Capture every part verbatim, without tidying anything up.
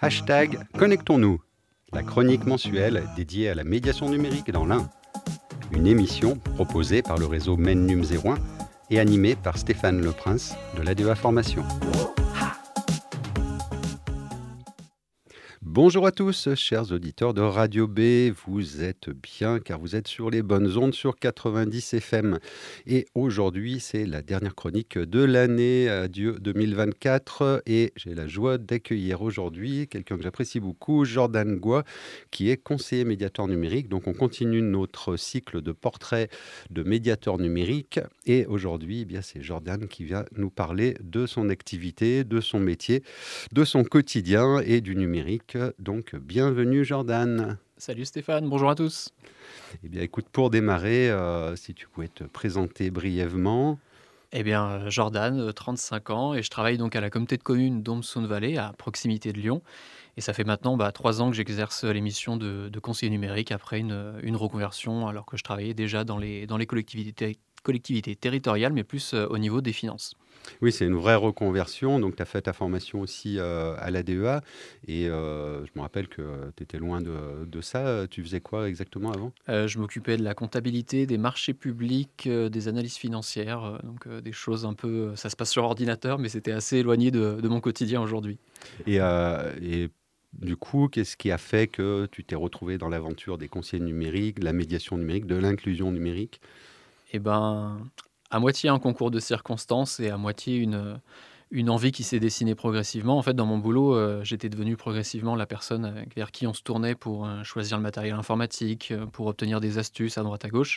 Hashtag Connectons-nous, la chronique mensuelle dédiée à la médiation numérique dans l'Ain. Une émission proposée par le réseau MENNUM zéro un et animée par Stéphane Leprince de l'A D E A Formation. Bonjour à tous, chers auditeurs de Radio B, vous êtes bien car vous êtes sur les bonnes ondes sur quatre-vingt-dix F M. Et aujourd'hui, c'est la dernière chronique de l'année, adieu deux mille vingt-quatre. Et j'ai la joie d'accueillir aujourd'hui quelqu'un que j'apprécie beaucoup, Jordan Goua, qui est conseiller médiateur numérique. Donc on continue notre cycle de portraits de médiateurs numériques. Et aujourd'hui, eh bien, c'est Jordan qui vient nous parler de son activité, de son métier, de son quotidien et du numérique. Donc, bienvenue Jordan. Salut Stéphane, bonjour à tous. Eh bien, écoute, pour démarrer, euh, si tu pouvais te présenter brièvement. Eh bien, Jordan, trente-cinq ans, et je travaille donc à la communauté de communes d'Oms-Saône-Vallée, à proximité de Lyon. Et ça fait maintenant bah, trois ans que j'exerce les missions de, de conseiller numérique après une, une reconversion, alors que je travaillais déjà dans les, dans les collectivités, collectivités territoriales, mais plus euh, au niveau des finances. Oui, c'est une vraie reconversion. Donc, tu as fait ta formation aussi euh, à l'A D E A. Et euh, je me rappelle que tu étais loin de, de ça. Tu faisais quoi exactement avant ? Euh, je m'occupais de la comptabilité, des marchés publics, euh, des analyses financières, euh, donc euh, des choses un peu... euh, ça se passe sur ordinateur, mais c'était assez éloigné de, de mon quotidien aujourd'hui. Et, euh, et du coup, qu'est-ce qui a fait que tu t'es retrouvé dans l'aventure des conseillers numériques, de la médiation numérique, de l'inclusion numérique ? Eh ben, à moitié un concours de circonstances et à moitié une, une envie qui s'est dessinée progressivement. En fait, dans mon boulot, euh, j'étais devenu progressivement la personne euh, vers qui on se tournait pour euh, choisir le matériel informatique, euh, pour obtenir des astuces à droite à gauche.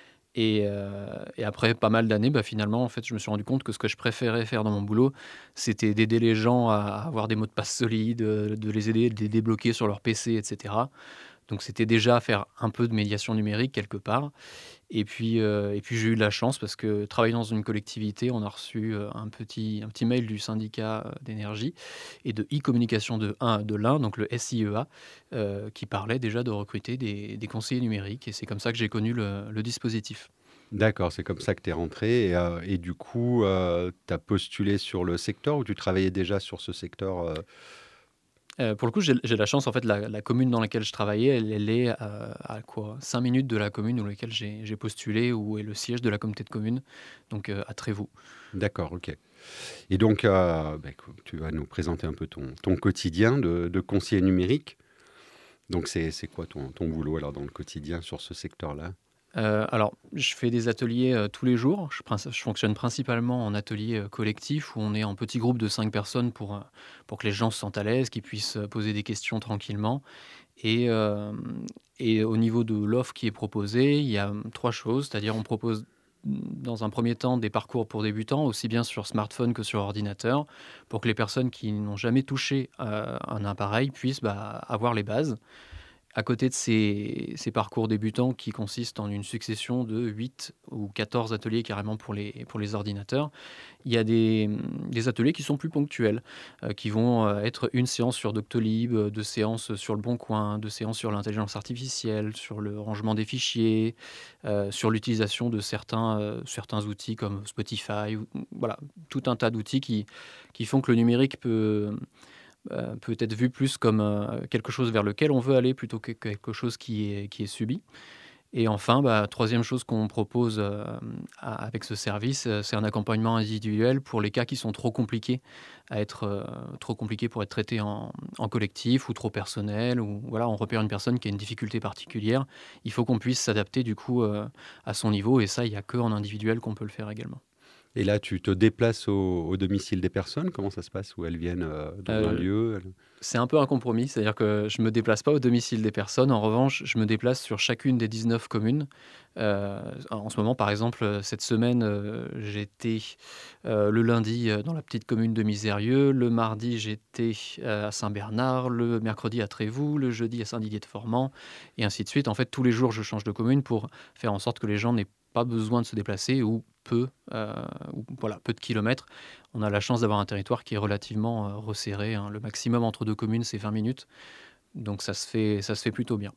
Et, euh, et après pas mal d'années, bah, finalement, en fait, je me suis rendu compte que ce que je préférais faire dans mon boulot, c'était d'aider les gens à avoir des mots de passe solides, euh, de les aider, de les débloquer sur leur P C, et cetera. Donc c'était déjà faire un peu de médiation numérique quelque part. Et puis, euh, et puis j'ai eu de la chance parce que travailler dans une collectivité, on a reçu euh, un petit, un petit mail du syndicat euh, d'énergie et de e-communication de, un- de l'Ain, donc le S I E A, euh, qui parlait déjà de recruter des, des conseillers numériques. Et c'est comme ça que j'ai connu le, le dispositif. D'accord, c'est comme ça que tu es rentré. Et, euh, et du coup, tu as postulé sur le secteur ou tu travaillais déjà sur ce secteur euh, Euh, pour le coup, j'ai j'ai la chance, en fait, la, la commune dans laquelle je travaillais, elle, elle est euh, à quoi, cinq minutes de la commune dans laquelle j'ai j'ai postulé, où est le siège de la communauté de communes, donc euh, à Trévoux. D'accord, ok. Et donc, euh, bah, écoute, tu vas nous présenter un peu ton, ton quotidien de, de conseiller numérique. Donc, c'est c'est quoi ton, ton boulot alors dans le quotidien sur ce secteur-là ? Euh, alors, je fais des ateliers euh, tous les jours. Je, princ- je fonctionne principalement en atelier euh, collectif où on est en petit groupe de cinq personnes pour, euh, pour que les gens se sentent à l'aise, qu'ils puissent euh, poser des questions tranquillement. Et, euh, et au niveau de l'offre qui est proposée, il y a hum, trois choses. C'est-à-dire, on propose mm, dans un premier temps des parcours pour débutants, aussi bien sur smartphone que sur ordinateur, pour que les personnes qui n'ont jamais touché euh, un appareil puissent bah, avoir les bases. À côté de ces, ces parcours débutants qui consistent en une succession de huit ou quatorze ateliers carrément pour les, pour les ordinateurs, il y a des, des ateliers qui sont plus ponctuels, euh, qui vont euh, être une séance sur Doctolib, euh, deux séances sur le Bon Coin, deux séances sur l'intelligence artificielle, sur le rangement des fichiers, euh, sur l'utilisation de certains, euh, certains outils comme Spotify, ou- voilà, tout un tas d'outils qui, qui font que le numérique peut euh, peut être vu plus comme euh, quelque chose vers lequel on veut aller plutôt que quelque chose qui est, qui est subi. Et enfin, bah, troisième chose qu'on propose euh, à- avec ce service, euh, c'est un accompagnement individuel pour les cas qui sont trop compliqués à être euh, trop compliqués pour être traités en, en collectif ou trop personnels, ou voilà, on repère une personne qui a une difficulté particulière. Il faut qu'on puisse s'adapter du coup euh, à son niveau, et ça, il n'y a que en individuel qu'on peut le faire également. Et là, tu te déplaces au, au domicile des personnes. Comment ça se passe ? Où elles viennent euh, dans un Euh, lieu elles- C'est un peu un compromis, c'est-à-dire que je ne me déplace pas au domicile des personnes. En revanche, je me déplace sur chacune des dix-neuf communes. Euh, en ce moment, par exemple, euh, cette semaine, euh, j'étais euh, le lundi euh, dans la petite commune de Misérieux, le mardi, j'étais euh, à Saint-Bernard, le mercredi à Trévoux, le jeudi à Saint-Didier-de-Formans, et ainsi de suite. En fait, tous les jours, je change de commune pour faire en sorte que les gens n'aient pas besoin de se déplacer ou peu, euh, ou, voilà, peu de kilomètres. On a la chance d'avoir un territoire qui est relativement euh, resserré, hein. Le maximum entre deux communes, c'est vingt minutes. Donc ça se fait, ça se fait plutôt bien.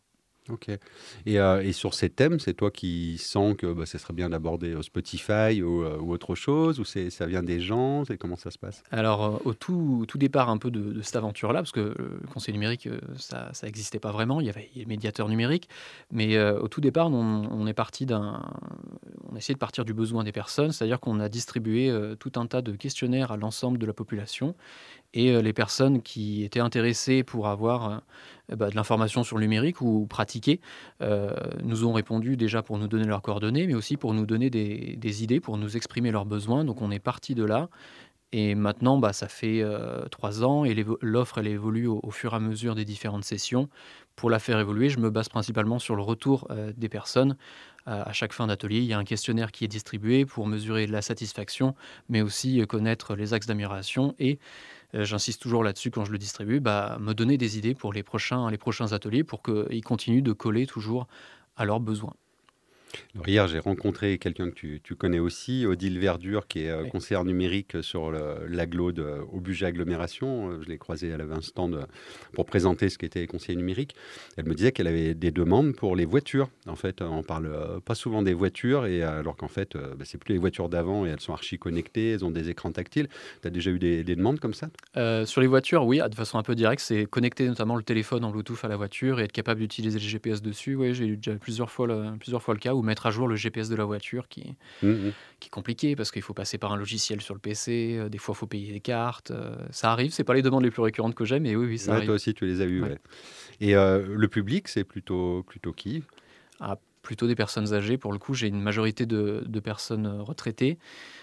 OK. Et heu et sur ces thèmes, c'est toi qui sens que, bah, ça serait bien d'aborder, heu, Spotify ou heu, ou autre chose? Ou c'est ça vient des gens? C'est comment ça se passe? Alors, heu, au tout au tout départ un peu de de cette aventure-là, parce que, heu, le conseil numérique, heu, ça ça existait pas vraiment, il y avait les médiateurs numériques. Mais, heu, au tout départ, nous, on on est parti d'un on a essayé de partir du besoin des personnes, c'est-à-dire qu'on a distribué, heu, tout un tas de questionnaires à l'ensemble de la population et heu, les personnes qui étaient intéressées pour avoir, heu, et bah, de l'information sur le numérique ou pratiquer, heu, nous ont répondu déjà pour nous donner leurs coordonnées, mais aussi pour nous donner des des idées, pour nous exprimer leurs besoins. Donc on est parti de là et maintenant, bah, ça fait, heu, trois ans et l'évo l'offre, elle évolue au au fur et à mesure des différentes sessions. Pour la faire évoluer, je me base principalement sur le retour, heu, des personnes. À à chaque fin d'atelier, il y a un questionnaire qui est distribué pour mesurer la satisfaction, mais aussi, heu, connaître les axes d'amélioration et heu, j'insiste toujours là-dessus quand je le distribue, bah, me donner des idées pour les prochains les prochains ateliers pour qu'ils continuent de coller toujours à leurs besoins. Alors hier, j'ai rencontré quelqu'un que tu tu connais aussi, Odile Verdure, qui est, heu, Oui. conseillère numérique sur le l'agglo de au budget agglomération. Heu, je l'ai croisée, elle avait un stand, heu, pour présenter ce qu'étaient les conseillers numériques. Elle me disait qu'elle avait des demandes pour les voitures. En fait, on parle, heu, pas souvent des voitures et euh, alors qu'en fait, heu, bah, c'est plus les voitures d'avant et elles sont archi connectées, elles ont des écrans tactiles. Tu as déjà eu des des demandes comme ça? Heu, sur les voitures, oui, ah, de façon un peu directe, c'est connecter notamment le téléphone en Bluetooth à la voiture et être capable d'utiliser le G P S dessus. Oui, j'ai eu déjà plusieurs fois le plusieurs fois le cas ou mettre à jour le G P S de la voiture qui Mmh mh. qui est compliqué parce qu'il faut passer par un logiciel sur le P C, heu, des fois, il faut payer les cartes, heu, ça arrive, c'est pas les demandes les plus récurrentes que j'ai, mais oui, oui, ça Ouais, arrive. toi aussi tu les as eues, Ouais. ouais. Et heu, le public, c'est plutôt plutôt qui? Ah, plutôt des personnes âgées pour le coup, j'ai une majorité de de personnes, heu, retraitées.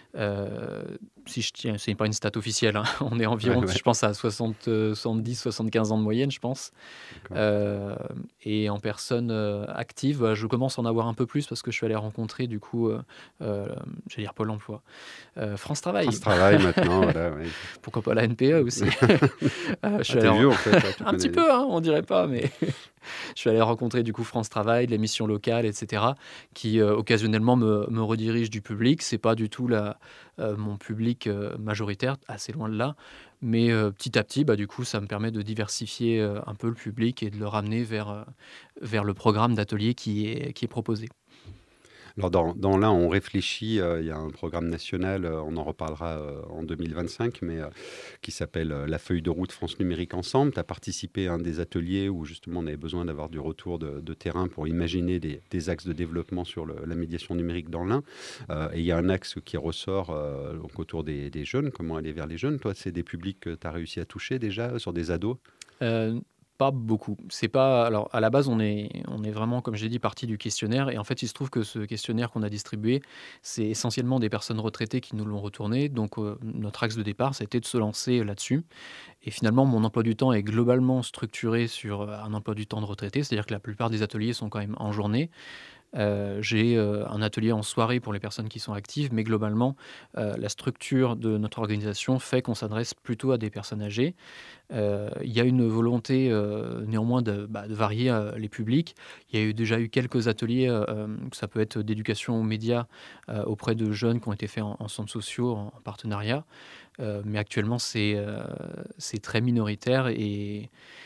Heu, si je tiens c'est pas une stat officielle, hein, on est Ouais, environ, ouais, je pense à soixante, heu, soixante-dix soixante-quinze ans de moyenne, je pense. d'accord. Hem et en personnes, heu, actives, bah, je commence à en avoir un peu plus parce que je suis allé rencontrer du coup, heu, hem, j'allais dire Pôle emploi, heu, France Travail, France Travail maintenant, voilà, ouais. pourquoi pas la N P E aussi. Heu, je Ah, suis tu allé ren vieux en fait, ouais, tu un petit connais. peu, hein, on dirait pas, mais je suis allé rencontrer du coup France Travail, les missions locales et cetera, qui, heu, occasionnellement me me redirigent du public. C'est pas du tout la heu, mon public, heu, majoritaire, assez loin de là, mais heu, petit à petit, bah, du coup, ça me permet de diversifier, heu, un peu le public et de le ramener vers, heu, vers le programme d'atelier qui est qui est proposé. Alors dans dans l'Ain, on réfléchit, heu, il y a un programme national, heu, on en reparlera, heu, en deux mille vingt-cinq, mais heu, qui s'appelle, heu, la feuille de route France Numérique Ensemble. Tu as participé à un des ateliers où justement on avait besoin d'avoir du retour de de terrain pour imaginer des des axes de développement sur le la médiation numérique dans l'Ain. Heu et il y a un axe qui ressort, heu, donc autour des des jeunes, comment aller vers les jeunes. Toi, c'est des publics que tu as réussi à toucher déjà, sur des ados? Heu, pas beaucoup. C'est pas alors à la base, on est on est vraiment, comme j'ai dit, parti du questionnaire et en fait, il se trouve que ce questionnaire qu'on a distribué, c'est essentiellement des personnes retraitées qui nous l'ont retourné. Donc, heu, notre axe de départ, ça a été de se lancer là-dessus et finalement, mon emploi du temps est globalement structuré sur, heu, un emploi du temps de retraité. C'est-à-dire que la plupart des ateliers sont quand même en journée. Heu, j'ai, heu, un atelier en soirée pour les personnes qui sont actives, mais globalement, heu, la structure de notre organisation fait qu'on s'adresse plutôt à des personnes âgées. Heu, il y a une volonté, heu, néanmoins de, bah, de varier, heu, les publics. Il y a eu déjà eu quelques ateliers, heu, hem, ça peut être d'éducation aux médias, heu, auprès de jeunes qui ont été faits en en centres sociaux, en en partenariat. Heu, mais actuellement c'est, heu, c'est très minoritaire et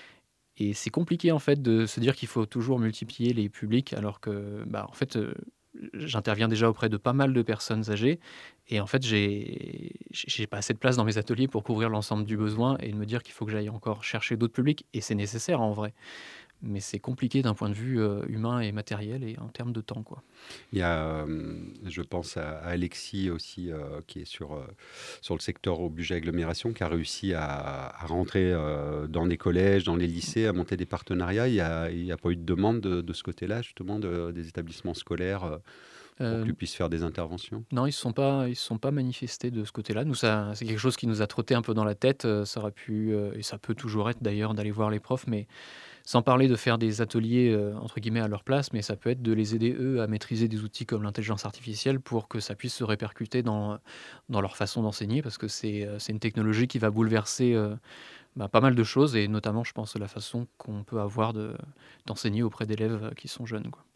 et c'est compliqué en fait de se dire qu'il faut toujours multiplier les publics alors que, bah, en fait, heu, j'interviens déjà auprès de pas mal de personnes âgées et en fait j'ai j'ai j'ai pas assez de place dans mes ateliers pour couvrir l'ensemble du besoin et de me dire qu'il faut que j'aille encore chercher d'autres publics et c'est nécessaire en vrai. Mais c'est compliqué d'un point de vue, heu, humain et matériel et en termes de temps, quoi. Il y a, hem, je pense à à Alexis aussi, heu, qui est sur, heu, sur le secteur au budget agglomération, qui a réussi à à rentrer, heu, dans les collèges, dans les lycées, à monter des partenariats. Il y a il y a pas eu de demande de de ce côté-là justement, de des établissements scolaires, heu, pour que tu Heu, puisses faire des interventions? non, ils se sont pas ils se sont pas manifestés de ce côté-là. Nous, ça c'est quelque chose qui nous a trotté un peu dans la tête, heu, ça aurait pu, heu et ça peut toujours être d'ailleurs d'aller voir les profs, mais sans parler de faire des ateliers, heu, entre guillemets «à leur place», mais ça peut être de les aider eux à maîtriser des outils comme l'intelligence artificielle pour que ça puisse se répercuter dans, dans leur façon d'enseigner parce que c'est, heu, c'est une technologie qui va bouleverser, heu, bah, pas mal de choses et notamment je pense la façon qu'on peut avoir de d'enseigner auprès d'élèves, heu, qui sont jeunes, quoi.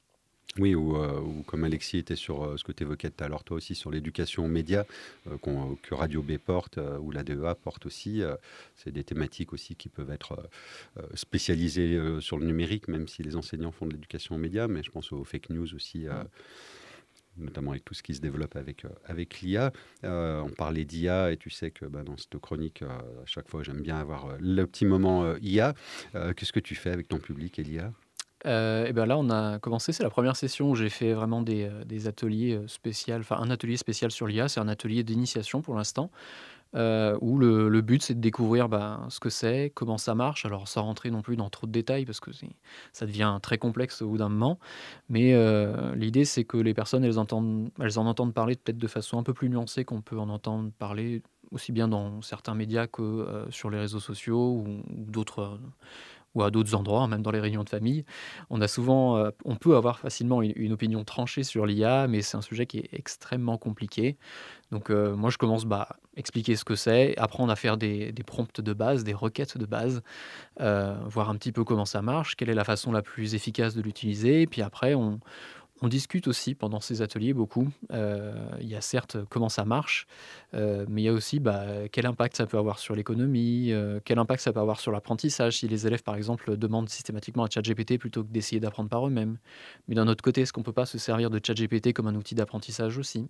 Oui, ou, heu, ou comme Alexis était sur, heu, ce que tu évoquais tout à l'heure toi aussi sur l'éducation aux médias, heu, qu'on que Radio B porte, heu, ou la D E A porte aussi, heu, c'est des thématiques aussi qui peuvent être, heu heu, spécialisées, heu, sur le numérique, même si les enseignants font de l'éducation aux médias. Mais je pense aux fake news aussi, heu, Mmh. notamment avec tout ce qui se développe avec, heu, avec l'I A. Heu, on parlait d'I A et tu sais que, bah, dans cette chronique, heu, à chaque fois j'aime bien avoir, heu, le petit moment, heu, I A. Heu, qu'est-ce que tu fais avec ton public et l'I A? Heu et bah, là, on a commencé, c'est la première session où j'ai fait vraiment des, heu, des ateliers, heu, spécial enfin un atelier spécial sur l'I A. C'est un atelier d'initiation pour l'instant, heu, où le le but c'est de découvrir, ben, ce que c'est, comment ça marche. Alors sans rentrer non plus dans trop de détails parce que c'est ça devient très complexe au bout d'un moment. Mais, heu, l'idée c'est que les personnes elles entendent elles en entendent parler peut-être de façon un peu plus nuancée qu'on peut en entendre parler aussi bien dans certains médias que, heu, sur les réseaux sociaux ou ou d'autres, heu, ou à d'autres endroits, hein, même dans les réunions de famille. On a souvent, heu, on peut avoir facilement une une opinion tranchée sur l'I A, mais c'est un sujet qui est extrêmement compliqué. Donc, heu, moi je commence, bah, expliquer ce que c'est, apprendre à faire des des prompts de base, des requêtes de base, heu, voir un petit peu comment ça marche, quelle est la façon la plus efficace de l'utiliser. Et puis après on on discute aussi pendant ces ateliers beaucoup. Heu, il y a certes, heu, comment ça marche, heu, mais il y a aussi, bah, quel impact ça peut avoir sur l'économie, heu, quel impact ça peut avoir sur l'apprentissage si les élèves, par exemple, demandent systématiquement à ChatGPT plutôt que d'essayer d'apprendre par eux-mêmes. Mais d'un autre côté, est-ce qu'on peut pas se servir de ChatGPT comme un outil d'apprentissage aussi?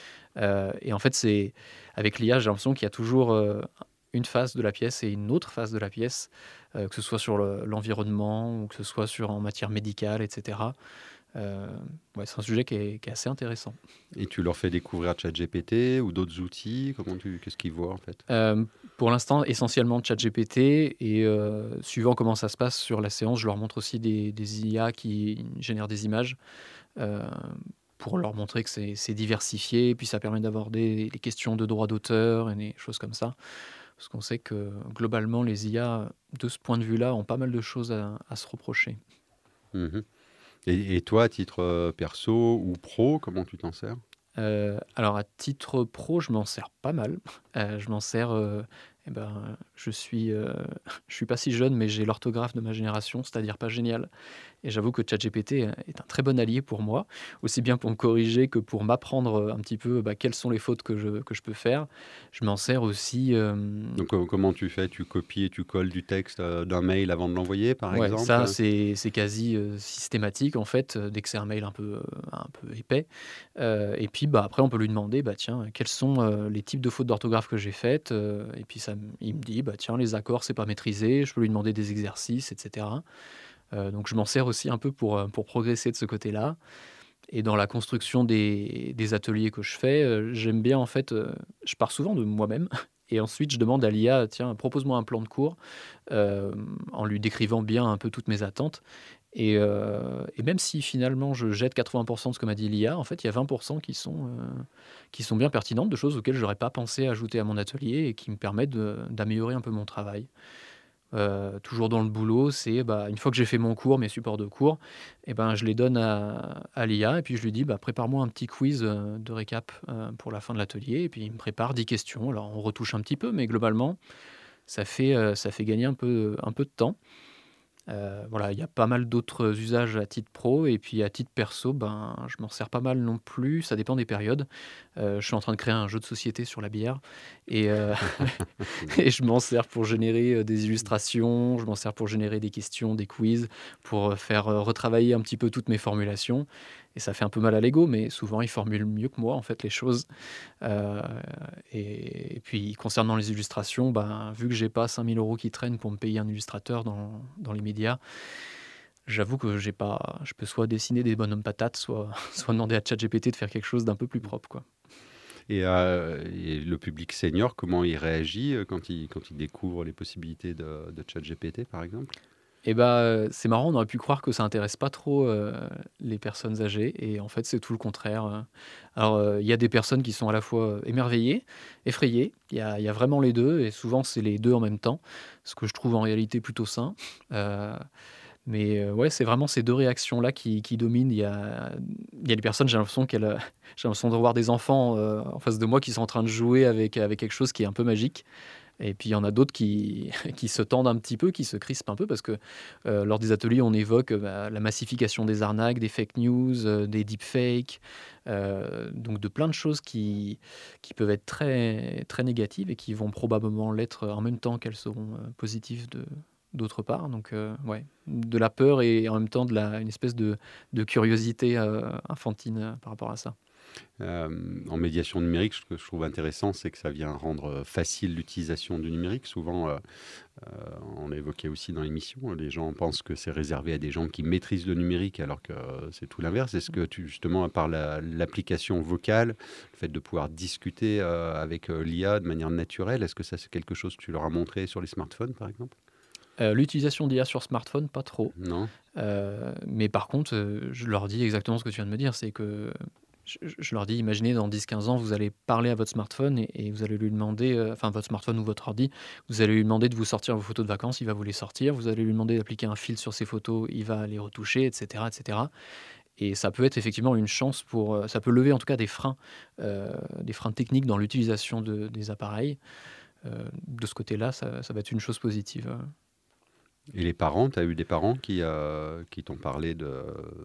Heu et en fait, c'est avec l'I A, j'ai l'impression qu'il y a toujours, heu, une face de la pièce et une autre face de la pièce, heu, que ce soit sur le l'environnement ou que ce soit sur en matière médicale et cetera. Heu, ouais, c'est un sujet qui est qui est assez intéressant. Et tu leur fais découvrir ChatGPT ou d'autres outils? Comment tu qu'est-ce qu'ils voient en fait? Hem, pour l'instant, essentiellement ChatGPT et heu, suivant comment ça se passe sur la séance, je leur montre aussi des des I A qui génèrent des images, heu, pour leur montrer que c'est c'est diversifié et puis ça permet d'aborder les questions de droit d'auteur et des choses comme ça. Parce qu'on sait que globalement les I A, de ce point de vue-là, ont pas mal de choses à à se reprocher. Mmh. Et et toi, à titre, heu, perso ou pro, comment tu t'en sers? Heu, alors à titre pro, je m'en sers pas mal. Heu, je m'en sers, heu et ben, je suis, heu, je suis pas si jeune, mais j'ai l'orthographe de ma génération, c'est-à-dire pas génial. Et j'avoue que ChatGPT, heu, est un très bon allié pour moi, aussi bien pour me corriger que pour m'apprendre, heu, un petit peu, bah, quelles sont les fautes que je que je peux faire. Je m'en sers aussi, hem Donc, co comment tu fais? Tu copies et tu colles du texte, heu, d'un mail avant de l'envoyer, par Ouais, ça, exemple? c'est c'est quasi, heu, systématique en fait, heu, dès que c'est un mail un peu, heu, un peu épais. Heu et puis, bah, après on peut lui demander, bah, tiens, quels sont, heu, les types de fautes d'orthographe que j'ai faites? Heu et puis ça me il me dit: «Bah, tiens, les accords, c'est pas maîtrisé». Je peux lui demander des exercices et cetera. Heu, donc je m'en sers aussi un peu pour, heu, pour progresser de ce côté-là. Et dans la construction des des ateliers que je fais, heu, j'aime bien en fait, heu, je pars souvent de moi-même et ensuite je demande à l'I A: «Tiens, propose-moi un plan de cours», hem, en lui décrivant bien un peu toutes mes attentes. Et heu et même si finalement je jette quatre-vingts de ce que m'a dit l'I A, en fait, il y a vingt qui sont, heu, qui sont bien pertinentes, de choses auxquelles j'aurais pas pensé ajouter à mon atelier et qui me permettent de d'améliorer un peu mon travail. Heu, toujours dans le boulot, c'est, bah, une fois que j'ai fait mon cours, mes supports de cours et ben, je les donne à à l'I A et puis je lui dis: «Bah, prépare-moi un petit quiz, heu, de récap, heu, pour la fin de l'atelier» et puis il me prépare dix questions. Alors on retouche un petit peu, mais globalement, ça fait, heu, ça fait gagner un peu un peu de temps. Heu, voilà, il y a pas mal d'autres usages à titre pro et puis à titre perso, ben, je m'en sers pas mal non plus, ça dépend des périodes. Heu, je suis en train de créer un jeu de société sur la bière et heu Génial. et je m'en sers pour générer, heu, des illustrations, je m'en sers pour générer des questions, des quiz, pour, heu, faire, heu, retravailler un petit peu toutes mes formulations et ça fait un peu mal à l'ego, mais souvent il formule mieux que moi, en fait, les choses. Heu et et puis concernant les illustrations, ben, vu que j'ai pas cinq mille euros qui traînent pour me payer un illustrateur dans dans les médias, j'avoue que j'ai pas je peux soit dessiner des bonhommes patates, soit soit demander à ChatGPT de faire quelque chose d'un peu plus propre, quoi. Et heu et le public senior, comment il réagit, heu, quand il quand il découvre les possibilités de de ChatGPT, par exemple? Et bah, heu, c'est marrant, on aurait pu croire que ça intéresse pas trop, heu, les personnes âgées et en fait, c'est tout le contraire, heu. Alors, heu, il y a des personnes qui sont à la fois, heu, émerveillées, effrayées, il y a il y a vraiment les deux et souvent c'est les deux en même temps, ce que je trouve en réalité plutôt sain. Heu, mais, heu, ouais, c'est vraiment ces deux réactions-là qui qui dominent. Il y a il y a des personnes, j'ai l'impression qu'elles, heu, j'ai l'impression de revoir des enfants, heu, en face de moi qui sont en train de jouer avec avec quelque chose qui est un peu magique. Et puis il y en a d'autres qui, qui se tendent un petit peu, qui se crispent un peu parce que euh, lors des ateliers, on évoque euh, bah, la massification des arnaques, des fake news, euh, des deepfakes, euh, donc de plein de choses qui, qui peuvent être très, très négatives et qui vont probablement l'être en même temps qu'elles seront euh, positives de, d'autre part. Donc euh, ouais, de la peur et en même temps de la, une espèce de, de curiosité euh, infantine euh, par rapport à ça. Euh, en médiation numérique, ce que je trouve intéressant, c'est que ça vient rendre facile l'utilisation du numérique. Souvent, euh, euh, on l'a évoqué aussi dans l'émission, les gens pensent que c'est réservé à des gens qui maîtrisent le numérique, alors que euh, c'est tout l'inverse. Est-ce que tu, justement, à part la- l'application vocale, le fait de pouvoir discuter euh, avec euh, l'I A de manière naturelle, est-ce que ça, c'est quelque chose que tu leur as montré sur les smartphones, par exemple? Euh, L'utilisation d'I A sur smartphone, pas trop. Non? Euh, mais par contre, euh, je leur dis exactement ce que tu viens de me dire, c'est que je, je leur dis, imaginez dans dix quinze ans, vous allez parler à votre smartphone et, et vous allez lui demander, euh, enfin votre smartphone ou votre ordi, vous allez lui demander de vous sortir vos photos de vacances, il va vous les sortir, vous allez lui demander d'appliquer un filtre sur ses photos, il va les retoucher, et cetera, et cetera. Et ça peut être effectivement une chance pour, euh, ça peut lever en tout cas des freins, euh, des freins techniques dans l'utilisation de- des appareils. Euh, de ce côté-là, ça, ça va être une chose positive. euh. Et les parents, tu as eu des parents qui, euh, qui t'ont parlé de,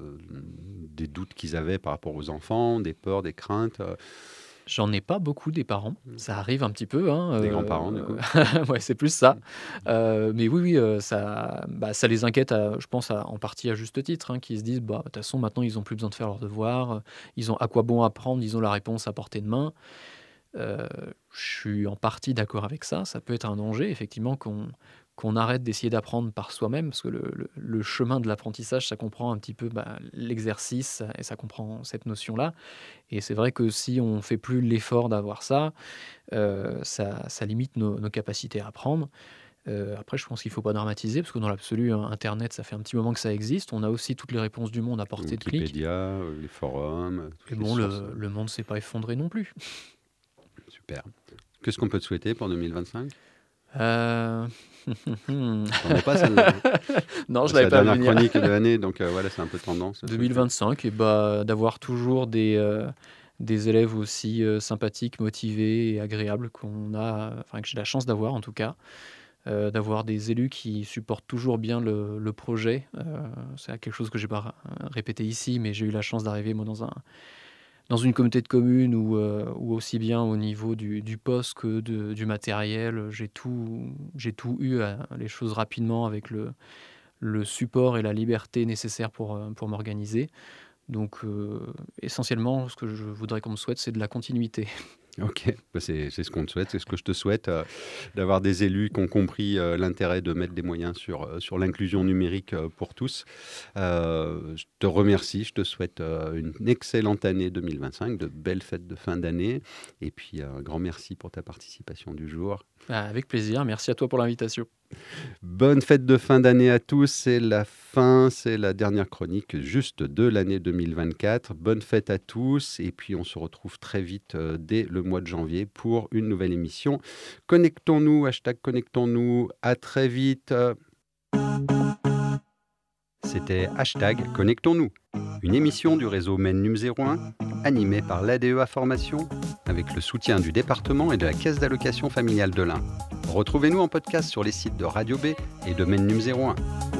des doutes qu'ils avaient par rapport aux enfants, des peurs, des craintes, euh, J'en ai pas beaucoup des parents, ça arrive un petit peu, hein, des grands-parents, du heu, coup? ouais, c'est plus ça. Heu, mais oui, oui, heu, ça bah, ça les inquiète à je pense à en partie à juste titre, hein, qui se disent: «Bah, de toute façon maintenant ils ont plus besoin de faire leurs devoirs, heu, ils ont à quoi bon apprendre? Ils ont la réponse à portée de main». Heu, je suis en partie d'accord avec ça. Ça peut être un danger effectivement qu'on qu'on arrête d'essayer d'apprendre par soi-même, parce que le le le chemin de l'apprentissage, ça comprend un petit peu, bah, l'exercice et ça comprend cette notion-là. Et c'est vrai que si on fait plus l'effort d'avoir ça, heu, ça ça limite nos nos capacités à apprendre. Heu, après je pense qu'il faut pas dramatiser parce que dans l'absolu, hein, internet, ça fait un petit moment que ça existe. On a aussi toutes les réponses du monde à portée de clic Wikipédia, euh, les forums, euh, et toutes les bon sources. le euh, le monde s'est pas effondré non plus. Super. Qu'est-ce qu'on peut te souhaiter pour deux mille vingt-cinq? Heu, T'en as pas celle-là, hein? non, je C'est l'avais la pas vu dernière venir. chronique de l'année, donc euh, voilà, c'est un peu tendance. Ce week-end. deux mille vingt-cinq et bah, d'avoir toujours des, heu, des élèves aussi, heu, sympathiques, motivés et agréables qu'on a, enfin que j'ai la chance d'avoir en tout cas. Heu, d'avoir des élus qui supportent toujours bien le le projet. Heu, c'est quelque chose que j'ai pas ra répété ici, mais j'ai eu la chance d'arriver moi dans un dans une communauté de communes où, heu, où aussi bien au niveau du du poste que de du matériel, j'ai tout j'ai tout eu, heu, les choses rapidement avec le le support et la liberté nécessaires pour, heu, pour m'organiser. Donc, heu, essentiellement, ce que je voudrais qu'on me souhaite, c'est de la continuité. Ok, bah, c'est c'est ce qu'on te souhaite, c'est ce que je te souhaite, euh, d'avoir des élus qui ont compris euh, l'intérêt de mettre des moyens sur, euh, sur l'inclusion numérique euh, pour tous. Euh, je te remercie, je te souhaite euh, une excellente année deux mille vingt-cinq, de belles fêtes de fin d'année, et puis un grand merci pour ta participation du jour. Bah, avec plaisir, merci à toi pour l'invitation. Bonne fête de fin d'année à tous. C'est la fin, c'est la dernière chronique juste de l'année deux mille vingt-quatre. Bonne fête à tous. Et puis, on se retrouve très vite euh, dès le mois de janvier pour une nouvelle émission. Connectons-nous, hashtag connectons-nous. À très vite. C'était hashtag connectons-nous, une émission du réseau Mennum zéro un, animée par l'A D E A Formation, avec le soutien du département et de la Caisse d'allocation familiale de l'Ain. Retrouvez-nous en podcast sur les sites de Radio B et de Mennum zéro un.